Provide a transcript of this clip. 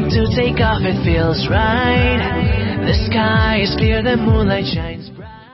to take off, it feels right. The sky is clear, the moonlight shines.